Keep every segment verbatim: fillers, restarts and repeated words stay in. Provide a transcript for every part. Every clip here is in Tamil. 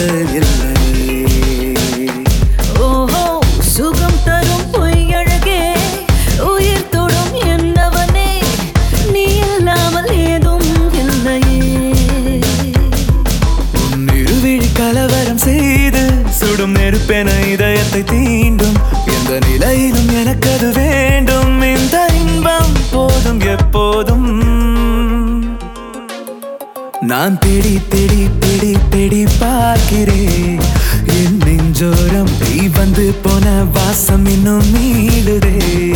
காதல் இல்லை. ஓஹோ சுகம் தரும் பொய்யழகே உயிர் தொடும் என்னவனே நீ இல்லாமல் ஏதும் இல்லையே. உன் இருவிழி கலவரம் செய்து சுடும் நெருப்பென இதயத்தை தீண்டும் எந்த நிலையிலும் எனக்கு அது வேண்டும். இந்த இன்பம் போதும் எப்போதும். நான் தேடி தேடி தேடி தேடி பார்க்கிறேன் என் நெஞ்சோரம் நீ வந்து போன வாசம் இன்னும் மீளுதே.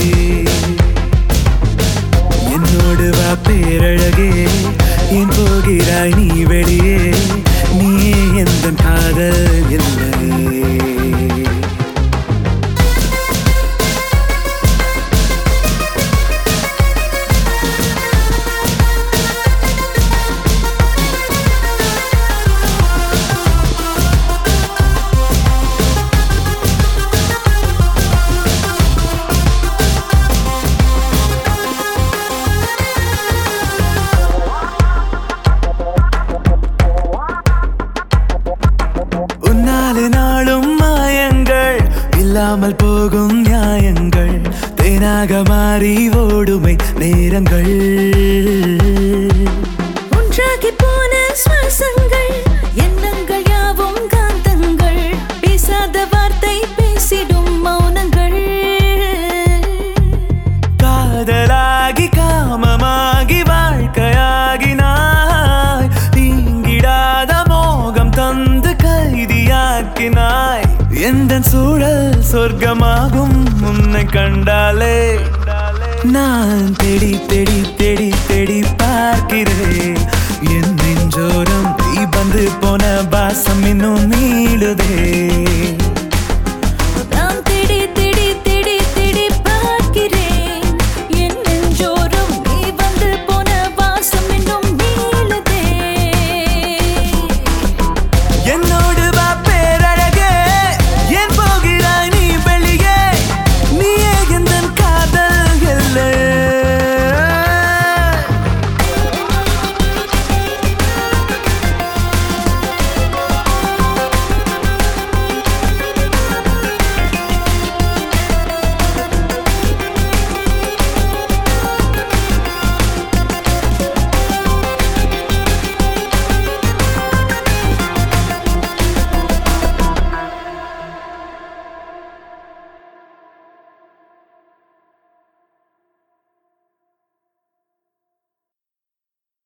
என்னோடு வா பேரழகே என் போகிறாய் நீ வெளியே நீயே எந்த காதல் இல்லை. நாளும் மாயங்கள் இல்லாமல் போகும் நியாயங்கள் தேனாக மாறி ஓடுமை நேரங்கள். ஒன்றாகி போன சுவாசங்கள் எண்ணங்கள் யாவும் காந்தங்கள் பேசாத வார்த்தை பேசிடும் மௌனங்கள். காதலாகி காமமாகி வாழ்க்கையாகினாய் தீங்கிடாத மோகம் தந்து கைதியாக்கினாய். எந்த சூழல் சொர்க்கமாகும் உன்னை கண்டாலே. நான் தேடி தேடி தேடி தேடி பார்க்கிறேன் என் நெஞ்சோரம் நீ வந்து போன வாசம் இன்னும் மீளுதே.